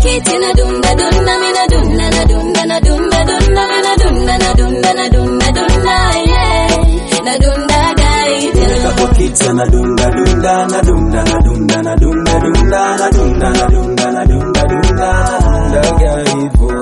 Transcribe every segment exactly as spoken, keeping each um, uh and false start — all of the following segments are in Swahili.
kiti na dunda dunda, mina dunda na dunda na dunda dunda, mina dunda na dunda na dunda dunda, yeah, na dunda baby. Kwa kiti na dunda dunda, na dunda na dunda na dunda dunda, na dunda na dunda na dunda dunda, dunda hivyo.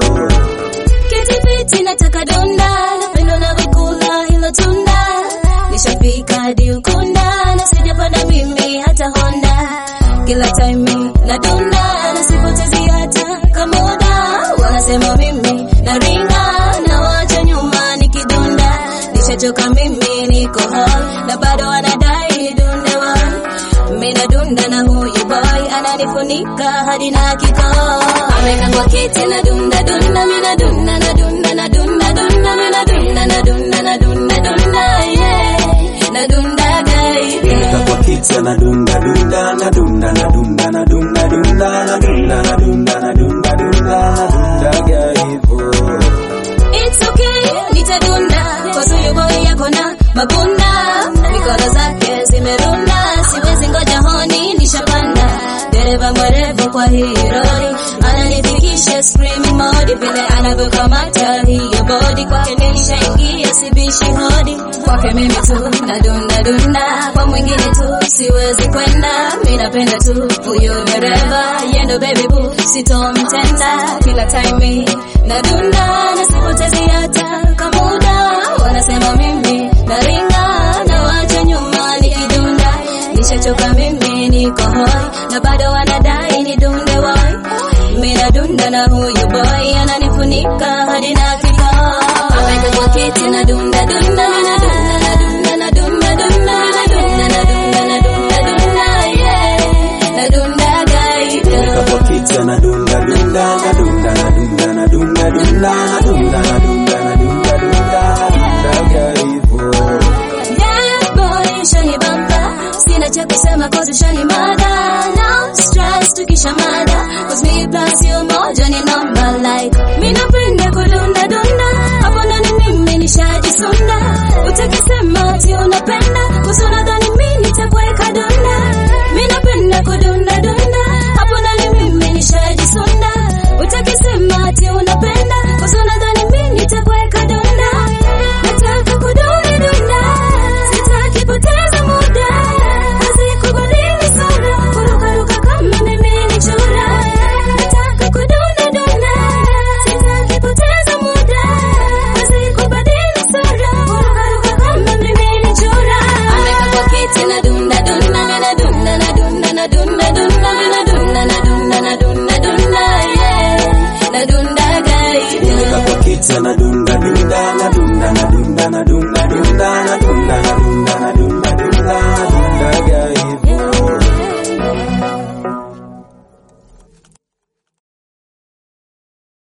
Kiti piti nataka dunda, napendo na vikula hilo tunda, nishafika hadi ukunda, na sijapanda mimi hata Honda. Kila time na dunda, na sipotezi hata kamuda, wanasema mimi na ringa, na wacha nyuma nikidunda, nishachoka mimi niko hall, na bado wanadai ni dunde one. Mina dunda na huyu boy, ananifunika hadi na kikoo, ameka kwa kiti na dunda dunda, mina dunda na dunda na dunda dunda, mina dunda na dunda na dunda dunda, yeah, na dunda baby. Kwa kiti na dunda dunda, na dunda na dunda na dunda dunda, na dunda na dunda na dunda dunda, dunda hivyo. It's okay, nitadunda, kwa suyu boy yako na mabunda, mikono zake zimerunda, siwezi ngoja honi nishapanda, dereva mwerevu kwa hii roli, ananifikisha screaming mode, vile anavyokamata hiyo body, kwake nilishaingia sibishi hodi, kwake mimi tu na dunda dunda, kwa mwingine tu siwezi kwenda, mimi napenda tu huyo dereva, yendo baby boo sitomtenda, kila time na dunda, na sipotezi hata kamuda, wanasema mimi na ringa, na wacha nyuma nikidunda, nishachoka mimi niko hoi, na bado wanadai ni dunde boy. Mina dunda na huyu boy, ananifunika hadi na kikoo, ameka kwa kiti na dunda dunda, mina dunda na dunda na dunda dunda, mina dunda na dunda na dunda dunda, yeah, na dunda baby. Kwa kiti na dunda dunda, na dunda na dunda na dunda dunda, na dunda na dunda na dunda dunda, dunda hivyo. Yeah boy, shani bamba, sina cha kusema cause shani mada, no stress tukisha mada, cause me plus you moja ni number like, mi napenda kudunda dunda, hapo ndani mimi nishajisunda, utakisema ati unapenda,